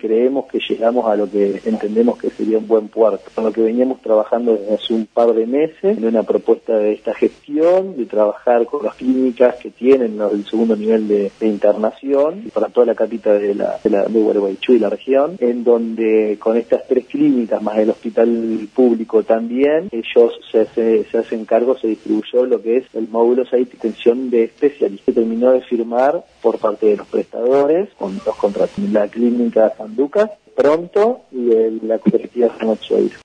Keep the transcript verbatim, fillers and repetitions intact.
creemos que llegamos a lo que entendemos que sería un buen puerto, con lo que veníamos trabajando desde hace un par de meses en una propuesta de esta gestión, de trabajar con las clínicas que tienen ¿no? el segundo nivel de, de internación para toda la capital de la de, la, de Gualeguaychú y la región, en donde con estas tres clínicas más el hospital público también, ellos se, hace, se hacen cargo, se distribuyó lo que es el módulo de atención de especialistas. Se terminó de firmar por parte de los prestadores con los contratos. La clínica Sanduca pronto y el, la cooperativa San Ochoa.